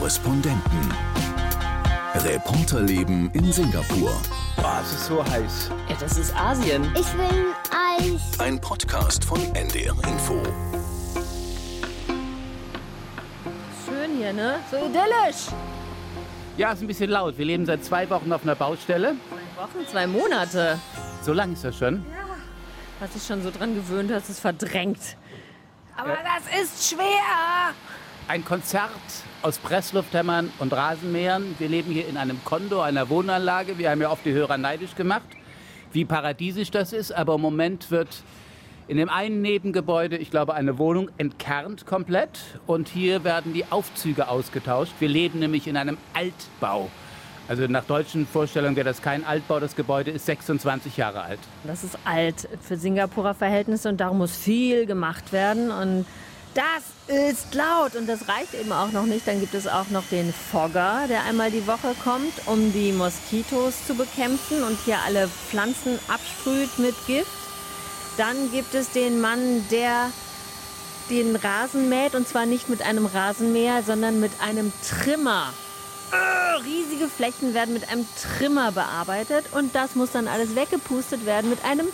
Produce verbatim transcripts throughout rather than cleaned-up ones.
Korrespondenten. Reporterleben in Singapur. Boah, es ist so heiß. Ja, das ist Asien. Ich will Eis. Ein Podcast von N D R Info. Schön hier, ne? So idyllisch. Ja, ist ein bisschen laut. Wir leben seit zwei Wochen auf einer Baustelle. Zwei Wochen, zwei Monate. So lang ist das schon. Ja. Hast dich schon so dran gewöhnt, hast es verdrängt. Aber Ja. das ist schwer. Ein Konzert aus Presslufthämmern und Rasenmähern. Wir leben hier in einem Kondo, einer Wohnanlage. Wir haben ja oft die Hörer neidisch gemacht, wie paradiesisch das ist. Aber im Moment wird in dem einen Nebengebäude, ich glaube, eine Wohnung entkernt komplett. Und hier werden die Aufzüge ausgetauscht. Wir leben nämlich in einem Altbau. Also nach deutschen Vorstellungen wäre das kein Altbau. Das Gebäude ist sechsundzwanzig Jahre alt. Das ist alt für Singapurer Verhältnisse und darum muss viel gemacht werden. Und das ist laut und das reicht eben auch noch nicht. Dann gibt es auch noch den Fogger, der einmal die Woche kommt, um die Moskitos zu bekämpfen und hier alle Pflanzen absprüht mit Gift. Dann gibt es den Mann, der den Rasen mäht und zwar nicht mit einem Rasenmäher, sondern mit einem Trimmer. Äh, riesige Flächen werden mit einem Trimmer bearbeitet und das muss dann alles weggepustet werden mit einem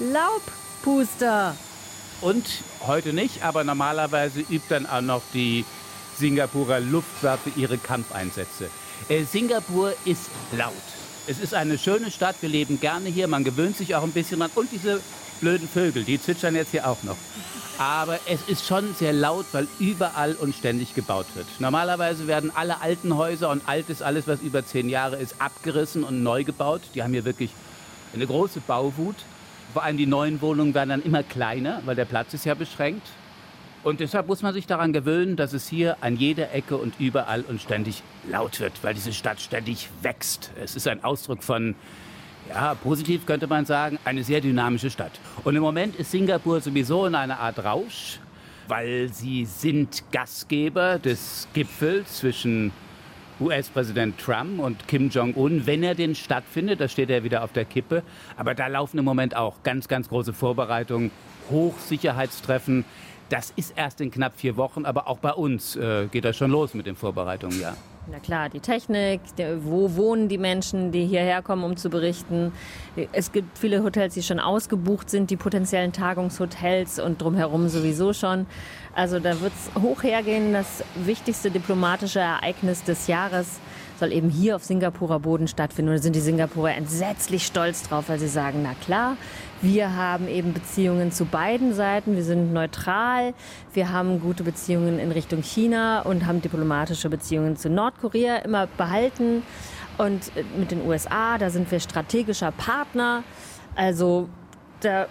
Laubpuster. Und heute nicht, aber normalerweise übt dann auch noch die Singapurer Luftwaffe ihre Kampfeinsätze. Äh, Singapur ist laut. Es ist eine schöne Stadt, wir leben gerne hier, man gewöhnt sich auch ein bisschen dran. Und diese blöden Vögel, die zwitschern jetzt hier auch noch. Aber es ist schon sehr laut, weil überall und ständig gebaut wird. Normalerweise werden alle alten Häuser und alt ist alles, was über zehn Jahre ist, abgerissen und neu gebaut. Die haben hier wirklich eine große Bauwut. Vor allem die neuen Wohnungen werden dann immer kleiner, weil der Platz ist ja beschränkt. Und deshalb muss man sich daran gewöhnen, dass es hier an jeder Ecke und überall und ständig laut wird, weil diese Stadt ständig wächst. Es ist ein Ausdruck von, ja, positiv könnte man sagen, eine sehr dynamische Stadt. Und im Moment ist Singapur sowieso in einer Art Rausch, weil sie sind Gastgeber des Gipfels zwischen U S-Präsident Trump und Kim Jong-un, wenn er denn stattfindet, da steht er wieder auf der Kippe. Aber da laufen im Moment auch ganz, ganz große Vorbereitungen, Hochsicherheitstreffen. Das ist erst in knapp vier Wochen, aber auch bei uns äh, geht das schon los mit den Vorbereitungen, ja. Na klar, die Technik, der, wo wohnen die Menschen, die hierher kommen, um zu berichten. Es gibt viele Hotels, die schon ausgebucht sind, die potenziellen Tagungshotels und drumherum sowieso schon. Also da wird es hoch hergehen. Das wichtigste diplomatische Ereignis des Jahres soll eben hier auf Singapurer Boden stattfinden. Und da sind die Singapurer entsetzlich stolz drauf, weil sie sagen, na klar, wir haben eben Beziehungen zu beiden Seiten, wir sind neutral, wir haben gute Beziehungen in Richtung China und haben diplomatische Beziehungen zu Nordkorea immer behalten. Und mit den U S A, da sind wir strategischer Partner. Also da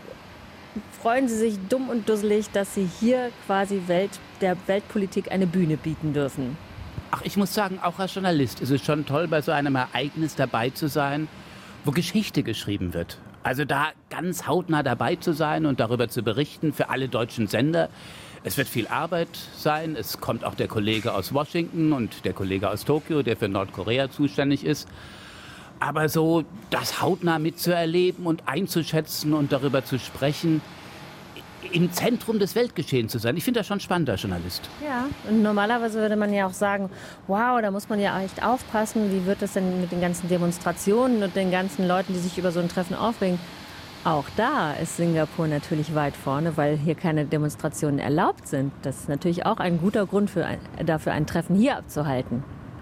freuen sie sich dumm und dusselig, dass sie hier quasi Welt, der Weltpolitik eine Bühne bieten dürfen. Ach, ich muss sagen, auch als Journalist ist es schon toll, bei so einem Ereignis dabei zu sein, wo Geschichte geschrieben wird. Also da ganz hautnah dabei zu sein und darüber zu berichten für alle deutschen Sender. Es wird viel Arbeit sein. Es kommt auch der Kollege aus Washington und der Kollege aus Tokio, der für Nordkorea zuständig ist. Aber so das hautnah mitzuerleben und einzuschätzen und darüber zu sprechen, im Zentrum des Weltgeschehens zu sein. Ich finde das schon spannend als Journalist. Ja, und normalerweise würde man ja auch sagen, wow, da muss man ja echt aufpassen, wie wird das denn mit den ganzen Demonstrationen und den ganzen Leuten, die sich über so ein Treffen aufregen. Auch da ist Singapur natürlich weit vorne, weil hier keine Demonstrationen erlaubt sind. Das ist natürlich auch ein guter Grund für ein, dafür, ein Treffen hier abzuhalten.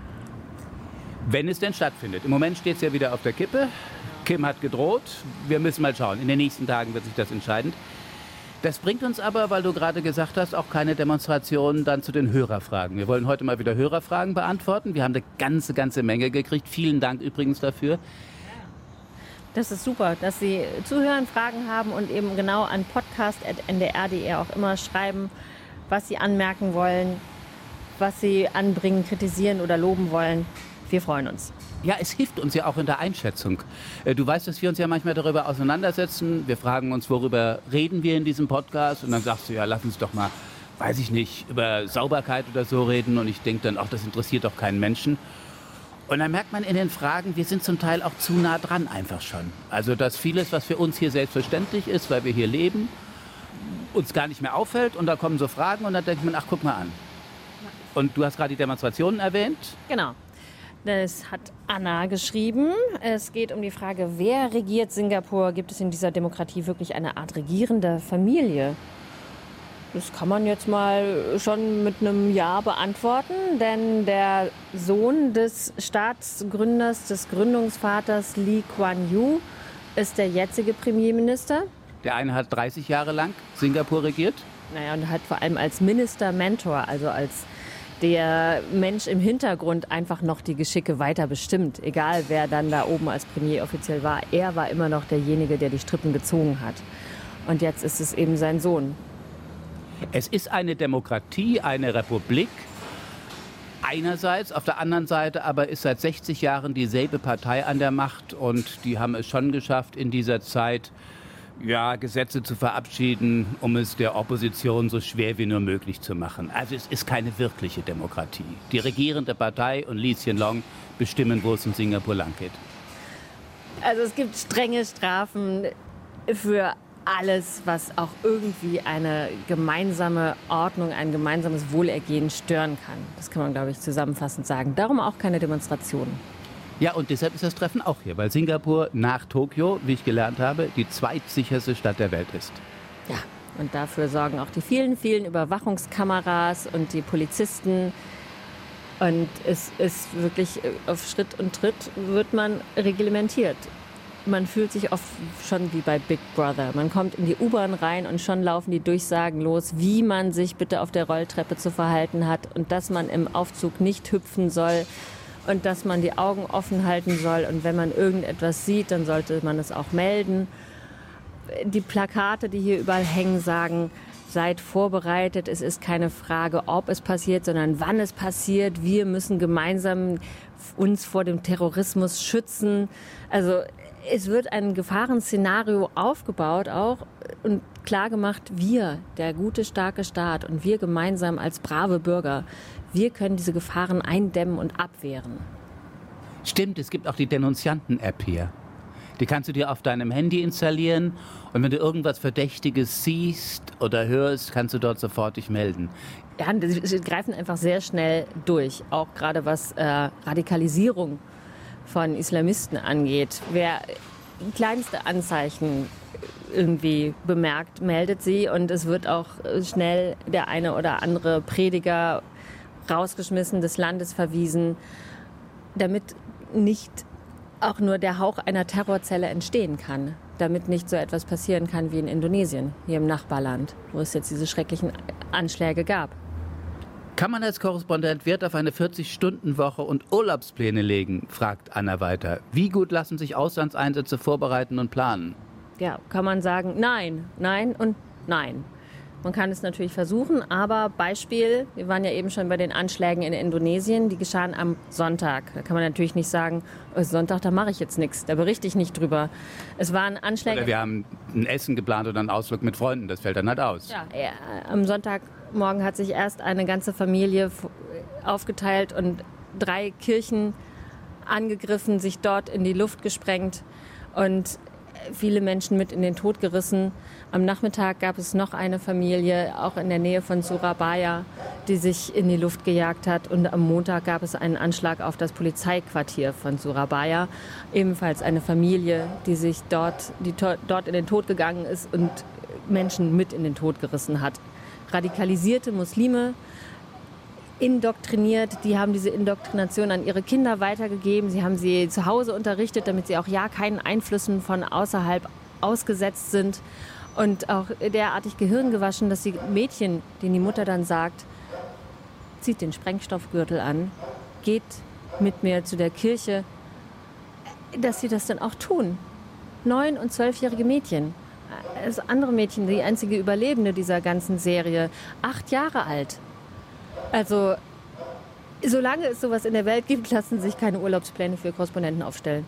Wenn es denn stattfindet. Im Moment steht es ja wieder auf der Kippe. Kim hat gedroht. Wir müssen mal schauen. In den nächsten Tagen wird sich das entscheiden. Das bringt uns aber, weil du gerade gesagt hast, auch keine Demonstrationen dann zu den Hörerfragen. Wir wollen heute mal wieder Hörerfragen beantworten. Wir haben eine ganze, ganze Menge gekriegt. Vielen Dank übrigens dafür. Das ist super, dass Sie zuhören, Fragen haben und eben genau an podcast at n d r punkt d e auch immer schreiben, was Sie anmerken wollen, was Sie anbringen, kritisieren oder loben wollen. Wir freuen uns. Ja, es hilft uns ja auch in der Einschätzung. Du weißt, dass wir uns ja manchmal darüber auseinandersetzen. Wir fragen uns, worüber reden wir in diesem Podcast? Und dann sagst du, ja, lass uns doch mal, weiß ich nicht, über Sauberkeit oder so reden. Und ich denke dann, ach, das interessiert doch keinen Menschen. Und dann merkt man in den Fragen, wir sind zum Teil auch zu nah dran einfach schon. Also, dass vieles, was für uns hier selbstverständlich ist, weil wir hier leben, uns gar nicht mehr auffällt. Und da kommen so Fragen und dann denkt man, ach, guck mal an. Und du hast gerade die Demonstrationen erwähnt. Genau. Das hat Anna geschrieben. Es geht um die Frage, wer regiert Singapur? Gibt es in dieser Demokratie wirklich eine Art regierende Familie? Das kann man jetzt mal schon mit einem Ja beantworten, denn der Sohn des Staatsgründers, des Gründungsvaters Lee Kuan Yew, ist der jetzige Premierminister. Der eine hat dreißig Jahre lang Singapur regiert. Naja, und hat vor allem als Minister-Mentor, also als der Mensch im Hintergrund einfach noch die Geschicke weiter bestimmt. Egal, wer dann da oben als Premier offiziell war, er war immer noch derjenige, der die Strippen gezogen hat. Und jetzt ist es eben sein Sohn. Es ist eine Demokratie, eine Republik. Einerseits, auf der anderen Seite aber ist seit sechzig Jahren dieselbe Partei an der Macht und die haben es schon geschafft, in dieser Zeit ja, Gesetze zu verabschieden, um es der Opposition so schwer wie nur möglich zu machen. Also es ist keine wirkliche Demokratie. Die regierende Partei und Lee Hsien Loong bestimmen, wo es in Singapur lang geht. Also es gibt strenge Strafen für alles, was auch irgendwie eine gemeinsame Ordnung, ein gemeinsames Wohlergehen stören kann. Das kann man, glaube ich, zusammenfassend sagen. Darum auch keine Demonstrationen. Ja, und deshalb ist das Treffen auch hier, weil Singapur nach Tokio, wie ich gelernt habe, die zweitsicherste Stadt der Welt ist. Ja, und dafür sorgen auch die vielen, vielen Überwachungskameras und die Polizisten. Und es ist wirklich auf Schritt und Tritt wird man reglementiert. Man fühlt sich oft schon wie bei Big Brother. Man kommt in die U-Bahn rein und schon laufen die Durchsagen los, wie man sich bitte auf der Rolltreppe zu verhalten hat und dass man im Aufzug nicht hüpfen soll und dass man die Augen offen halten soll. Und wenn man irgendetwas sieht, dann sollte man es auch melden. Die Plakate, die hier überall hängen, sagen, seid vorbereitet. Es ist keine Frage, ob es passiert, sondern wann es passiert. Wir müssen gemeinsam uns vor dem Terrorismus schützen. Also es wird ein Gefahrenszenario aufgebaut auch und klar gemacht, wir, der gute, starke Staat und wir gemeinsam als brave Bürger, wir können diese Gefahren eindämmen und abwehren. Stimmt, es gibt auch die Denunzianten-App hier. Die kannst du dir auf deinem Handy installieren und wenn du irgendwas Verdächtiges siehst oder hörst, kannst du dort sofort dich melden. Ja, sie greifen einfach sehr schnell durch, auch gerade was äh, Radikalisierung von Islamisten angeht. Wer kleinste Anzeichen irgendwie bemerkt, meldet sie und es wird auch schnell der eine oder andere Prediger rausgeschmissen, des Landes verwiesen, damit nicht auch nur der Hauch einer Terrorzelle entstehen kann, damit nicht so etwas passieren kann wie in Indonesien, hier im Nachbarland, wo es jetzt diese schrecklichen Anschläge gab. Kann man als Korrespondent Wert auf eine vierzig-Stunden-Woche und Urlaubspläne legen, fragt Anna weiter. Wie gut lassen sich Auslandseinsätze vorbereiten und planen? Ja, kann man sagen, nein, nein und nein. Man kann es natürlich versuchen, aber Beispiel, wir waren ja eben schon bei den Anschlägen in Indonesien, die geschahen am Sonntag. Da kann man natürlich nicht sagen, oh, Sonntag, da mache ich jetzt nichts, da berichte ich nicht drüber. Es waren Anschläge... Oder wir haben ein Essen geplant oder einen Ausflug mit Freunden, das fällt dann halt aus. Ja, ja, am Sonntagmorgen hat sich erst eine ganze Familie aufgeteilt und drei Kirchen angegriffen, sich dort in die Luft gesprengt und viele Menschen mit in den Tod gerissen. Am Nachmittag gab es noch eine Familie, auch in der Nähe von Surabaya, die sich in die Luft gejagt hat. Und am Montag gab es einen Anschlag auf das Polizeiquartier von Surabaya. Ebenfalls eine Familie, die sich dort, die to- dort in den Tod gegangen ist und Menschen mit in den Tod gerissen hat. Radikalisierte Muslime, indoktriniert, die haben diese Indoktrination an ihre Kinder weitergegeben. Sie haben sie zu Hause unterrichtet, damit sie auch ja keinen Einflüssen von außerhalb ausgesetzt sind. Und auch derartig Gehirn gewaschen, dass die Mädchen, denen die Mutter dann sagt, zieht den Sprengstoffgürtel an, geht mit mir zu der Kirche, dass sie das dann auch tun. Neun- und zwölfjährige Mädchen. Das andere Mädchen, die einzige Überlebende dieser ganzen Serie, acht Jahre alt. Also, solange es sowas in der Welt gibt, lassen sich keine Urlaubspläne für Korrespondenten aufstellen.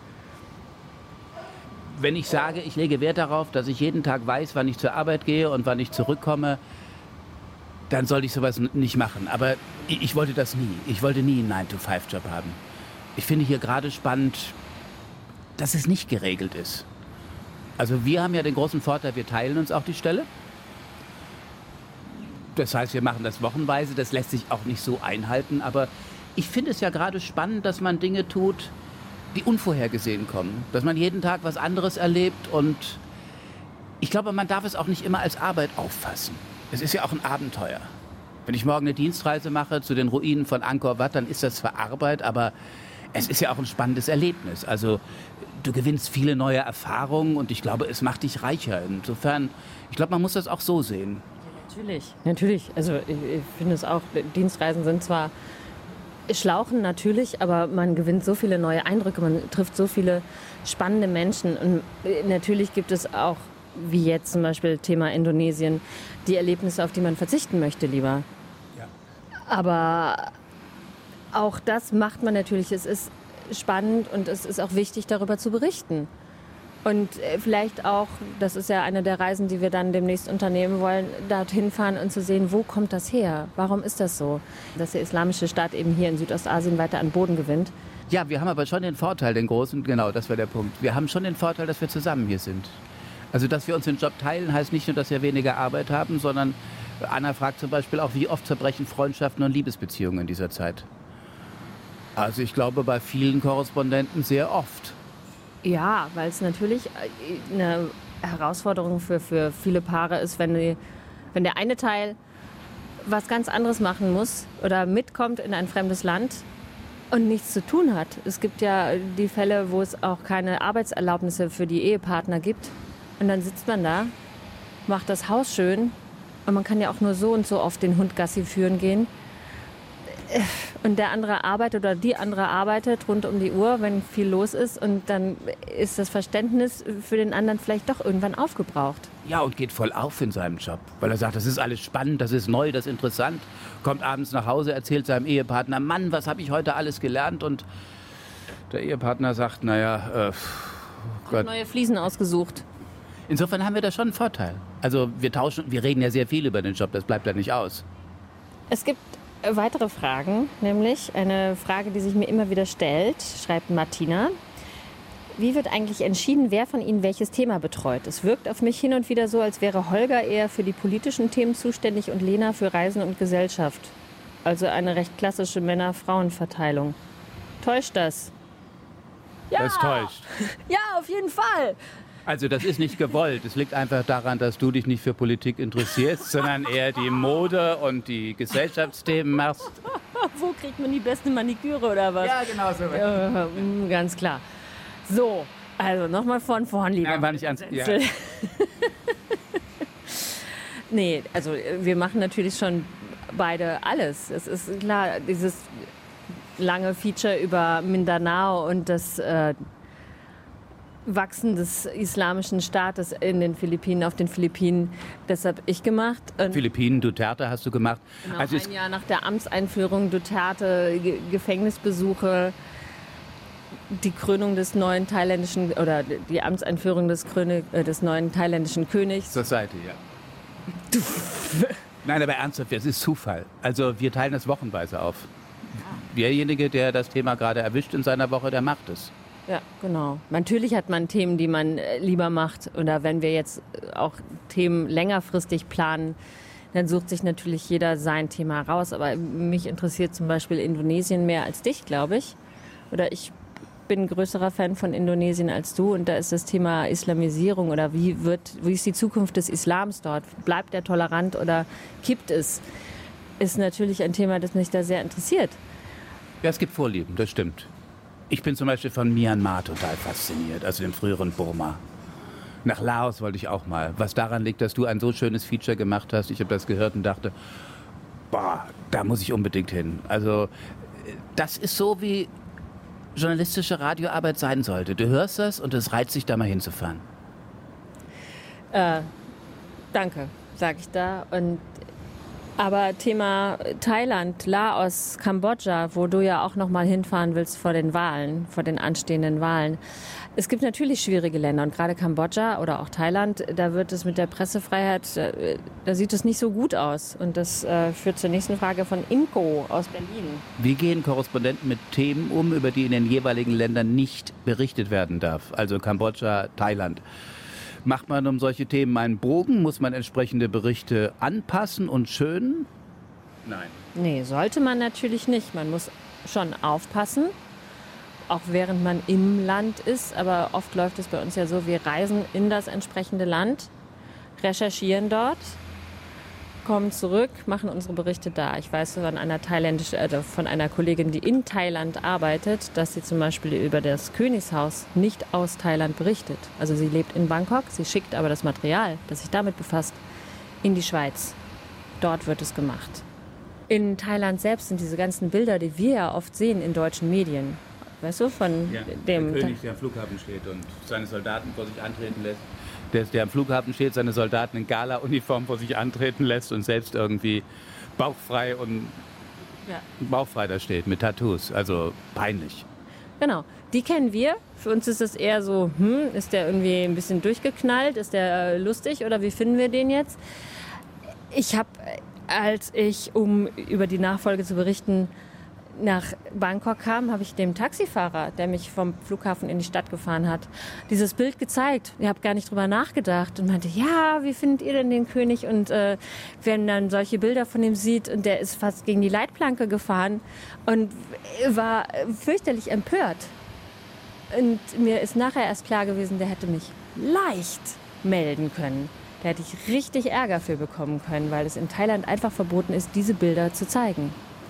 Wenn ich sage, ich lege Wert darauf, dass ich jeden Tag weiß, wann ich zur Arbeit gehe und wann ich zurückkomme, dann sollte ich sowas nicht machen. Aber ich wollte das nie. Ich wollte nie einen nine to five Job haben. Ich finde hier gerade spannend, dass es nicht geregelt ist. Also wir haben ja den großen Vorteil, wir teilen uns auch die Stelle. Das heißt, wir machen das wochenweise, das lässt sich auch nicht so einhalten, aber ich finde es ja gerade spannend, dass man Dinge tut, die unvorhergesehen kommen, dass man jeden Tag was anderes erlebt und ich glaube, man darf es auch nicht immer als Arbeit auffassen. Es ist ja auch ein Abenteuer. Wenn ich morgen eine Dienstreise mache zu den Ruinen von Angkor Wat, dann ist das zwar Arbeit, aber es ist ja auch ein spannendes Erlebnis. Also du gewinnst viele neue Erfahrungen und ich glaube, es macht dich reicher. Insofern, ich glaube, man muss das auch so sehen. Natürlich, natürlich. Also ich, ich finde es auch, Dienstreisen sind zwar Schlauchen natürlich, aber man gewinnt so viele neue Eindrücke, man trifft so viele spannende Menschen. Und natürlich gibt es auch, wie jetzt zum Beispiel Thema Indonesien, die Erlebnisse, auf die man verzichten möchte lieber. Ja. Aber auch das macht man natürlich. Es ist spannend und es ist auch wichtig, darüber zu berichten. Und vielleicht auch, das ist ja eine der Reisen, die wir dann demnächst unternehmen wollen, dorthin fahren und zu sehen, wo kommt das her? Warum ist das so, dass der islamische Staat eben hier in Südostasien weiter an Boden gewinnt? Ja, wir haben aber schon den Vorteil, den großen, genau, das war der Punkt. Wir haben schon den Vorteil, dass wir zusammen hier sind. Also, dass wir uns den Job teilen, heißt nicht nur, dass wir weniger Arbeit haben, sondern Anna fragt zum Beispiel auch, wie oft zerbrechen Freundschaften und Liebesbeziehungen in dieser Zeit? Also ich glaube, bei vielen Korrespondenten sehr oft. Ja, weil es natürlich eine Herausforderung für, für viele Paare ist, wenn, die, wenn der eine Teil was ganz anderes machen muss oder mitkommt in ein fremdes Land und nichts zu tun hat. Es gibt ja die Fälle, wo es auch keine Arbeitserlaubnisse für die Ehepartner gibt. Und dann sitzt man da, macht das Haus schön und man kann ja auch nur so und so oft den Hund Gassi führen gehen. Und der andere arbeitet oder die andere arbeitet rund um die Uhr, wenn viel los ist. Und dann ist das Verständnis für den anderen vielleicht doch irgendwann aufgebraucht. Ja, und geht voll auf in seinem Job. Weil er sagt, das ist alles spannend, das ist neu, das ist interessant. Kommt abends nach Hause, erzählt seinem Ehepartner, Mann, was habe ich heute alles gelernt? Und der Ehepartner sagt, naja, äh, Gott. Neue Fliesen ausgesucht. Insofern haben wir da schon einen Vorteil. Also wir tauschen, wir reden ja sehr viel über den Job, das bleibt ja nicht aus. Es gibt weitere Fragen, nämlich eine Frage, die sich mir immer wieder stellt, schreibt Martina. Wie wird eigentlich entschieden, wer von Ihnen welches Thema betreut? Es wirkt auf mich hin und wieder so, als wäre Holger eher für die politischen Themen zuständig und Lena für Reisen und Gesellschaft. Also eine recht klassische Männer-Frauen-Verteilung. Täuscht das? Ja! Das täuscht. Ja, auf jeden Fall! Also das ist nicht gewollt. Es liegt einfach daran, dass du dich nicht für Politik interessierst, sondern eher die Mode und die Gesellschaftsthemen machst. Wo kriegt man die beste Maniküre oder was? Ja, genau so. Ja, ganz klar. So, also nochmal von vorn, lieber. Nein, war nicht ans... Ja. Nee, also wir machen natürlich schon beide alles. Es ist klar, dieses lange Feature über Mindanao und das äh, Wachsen des islamischen Staates in den Philippinen, auf den Philippinen, das habe ich gemacht. Und Philippinen, Duterte hast du gemacht. genau, Also ein Jahr nach der Amtseinführung, Duterte, Ge- Gefängnisbesuche, die Krönung des neuen thailändischen, oder die Amtseinführung des, Kröne, äh, des neuen thailändischen Königs. zur Seite, ja. Nein, aber ernsthaft, es ist Zufall. Also wir teilen das wochenweise auf. Derjenige, der das Thema gerade erwischt in seiner Woche, der macht es. Ja, genau. Natürlich hat man Themen, die man äh, lieber macht. Oder wenn wir jetzt auch Themen längerfristig planen, dann sucht sich natürlich jeder sein Thema raus. Aber mich interessiert zum Beispiel Indonesien mehr als dich, glaube ich. Oder ich bin ein größerer Fan von Indonesien als du. Und da ist das Thema Islamisierung oder wie wird, wie ist die Zukunft des Islams dort? Bleibt er tolerant oder kippt es? Ist natürlich ein Thema, das mich da sehr interessiert. Ja, es gibt Vorlieben, das stimmt. Ich bin zum Beispiel von Myanmar total fasziniert, also dem früheren Burma. Nach Laos wollte ich auch mal. Was daran liegt, dass du ein so schönes Feature gemacht hast. Ich habe das gehört und dachte, boah, da muss ich unbedingt hin. Also das ist so, wie journalistische Radioarbeit sein sollte. Du hörst das und es reizt dich, da mal hinzufahren. Äh, danke, sage ich da. Und aber Thema Thailand, Laos, Kambodscha, wo du ja auch noch mal hinfahren willst vor den Wahlen, vor den anstehenden Wahlen. Es gibt natürlich schwierige Länder und gerade Kambodscha oder auch Thailand, da wird es mit der Pressefreiheit, da sieht es nicht so gut aus. Und das äh, führt zur nächsten Frage von Imko aus Berlin. Wie gehen Korrespondenten mit Themen um, über die in den jeweiligen Ländern nicht berichtet werden darf? Also Kambodscha, Thailand. Macht man um solche Themen einen Bogen? Muss man entsprechende Berichte anpassen und schönen? Nein. Nee, sollte man natürlich nicht. Man muss schon aufpassen, auch während man im Land ist. Aber oft läuft es bei uns ja so, wir reisen in das entsprechende Land, recherchieren dort, kommen zurück, machen unsere Berichte da. Ich weiß von einer thailändischen, äh, von einer Kollegin, die in Thailand arbeitet, dass sie zum Beispiel über das Königshaus nicht aus Thailand berichtet. Also sie lebt in Bangkok, sie schickt aber das Material, das sich damit befasst, in die Schweiz. Dort wird es gemacht. In Thailand selbst sind diese ganzen Bilder, die wir ja oft sehen in deutschen Medien, weißt du, von ja, dem... Der König, der am Flughafen steht und seine Soldaten vor sich antreten lässt. Der, der am Flughafen steht, seine Soldaten in Gala-Uniform vor sich antreten lässt und selbst irgendwie bauchfrei und ja. bauchfrei da steht mit Tattoos. Also peinlich. Genau, die kennen wir. Für uns ist es eher so, hm, ist der irgendwie ein bisschen durchgeknallt? Ist der äh, lustig oder wie finden wir den jetzt? Ich habe, als ich, um über die Nachfolge zu berichten, nach Bangkok kam, habe ich dem Taxifahrer, der mich vom Flughafen in die Stadt gefahren hat, dieses Bild gezeigt. Ich habe gar nicht drüber nachgedacht und meinte, ja, wie findet ihr denn den König? Und äh, wenn dann solche Bilder von ihm sieht und der ist fast gegen die Leitplanke gefahren und war fürchterlich empört. Und mir ist nachher erst klar gewesen, der hätte mich leicht melden können. Da hätte ich richtig Ärger für bekommen können, weil es in Thailand einfach verboten ist, diese Bilder zu zeigen.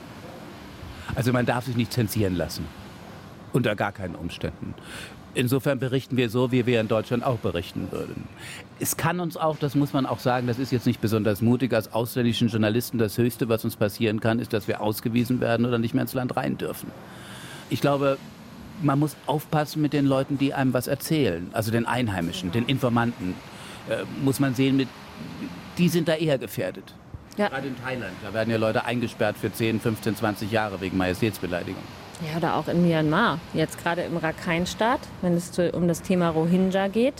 Also man darf sich nicht zensieren lassen. Unter gar keinen Umständen. Insofern berichten wir so, wie wir in Deutschland auch berichten würden. Es kann uns auch, das muss man auch sagen, das ist jetzt nicht besonders mutig, als ausländischen Journalisten das Höchste, was uns passieren kann, ist, dass wir ausgewiesen werden oder nicht mehr ins Land rein dürfen. Ich glaube, man muss aufpassen mit den Leuten, die einem was erzählen. Also den Einheimischen, den Informanten. Äh, muss man sehen, mit, die sind da eher gefährdet. Ja. Gerade in Thailand, da werden ja Leute eingesperrt für zehn, fünfzehn, zwanzig Jahre wegen Majestätsbeleidigung. Ja, oder auch in Myanmar, jetzt gerade im Rakhine-Staat, wenn es zu, um das Thema Rohingya geht,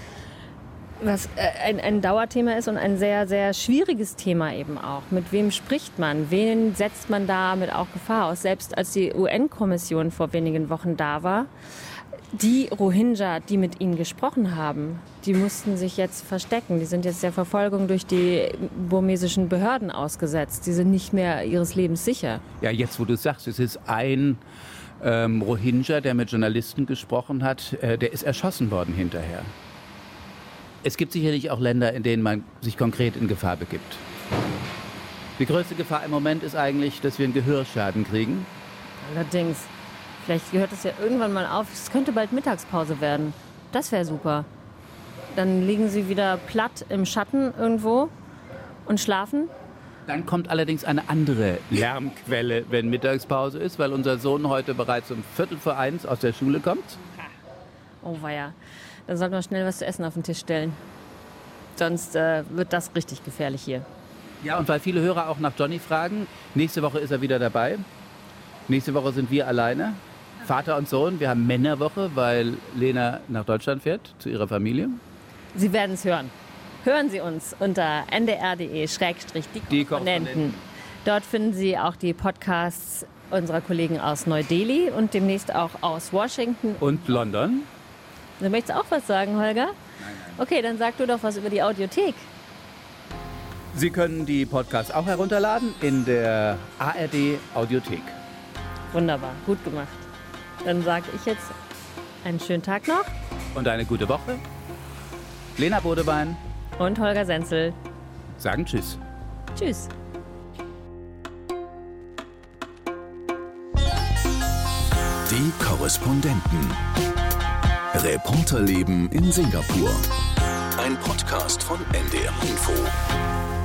was äh, ein, ein Dauerthema ist und ein sehr, sehr schwieriges Thema eben auch. Mit wem spricht man? Wen setzt man damit auch Gefahr aus? Selbst als die U N-Kommission vor wenigen Wochen da war, die Rohingya, die mit ihnen gesprochen haben, die mussten sich jetzt verstecken. Die sind jetzt der Verfolgung durch die burmesischen Behörden ausgesetzt. Die sind nicht mehr ihres Lebens sicher. Ja, jetzt wo du sagst, es ist ein ähm, Rohingya, der mit Journalisten gesprochen hat, äh, der ist erschossen worden hinterher. Es gibt sicherlich auch Länder, in denen man sich konkret in Gefahr begibt. Die größte Gefahr im Moment ist eigentlich, dass wir einen Gehörschaden kriegen. Allerdings. Vielleicht hört es ja irgendwann mal auf. Es könnte bald Mittagspause werden. Das wäre super. Dann liegen Sie wieder platt im Schatten irgendwo und schlafen. Dann kommt allerdings eine andere Lärmquelle, wenn Mittagspause ist, weil unser Sohn heute bereits um Viertel vor eins aus der Schule kommt. Oh weia. Dann sollten wir schnell was zu essen auf den Tisch stellen. Sonst äh, wird das richtig gefährlich hier. Ja, und weil viele Hörer auch nach Johnny fragen, nächste Woche ist er wieder dabei. Nächste Woche sind wir alleine. Vater und Sohn, wir haben Männerwoche, weil Lena nach Deutschland fährt, zu ihrer Familie. Sie werden es hören. Hören Sie uns unter n d r punkt d e schrägstrich die Korrespondenten. Dort finden Sie auch die Podcasts unserer Kollegen aus Neu-Delhi und demnächst auch aus Washington. Und London. Du möchtest auch was sagen, Holger? Nein, nein. Okay, dann sag du doch was über die Audiothek. Sie können die Podcasts auch herunterladen in der A R D Audiothek. Wunderbar, gut gemacht. Dann sage ich jetzt einen schönen Tag noch. Und eine gute Woche. Lena Bodebein und Holger Senzel sagen Tschüss. Tschüss. Die Korrespondenten. Reporterleben in Singapur. Ein Podcast von N D R Info.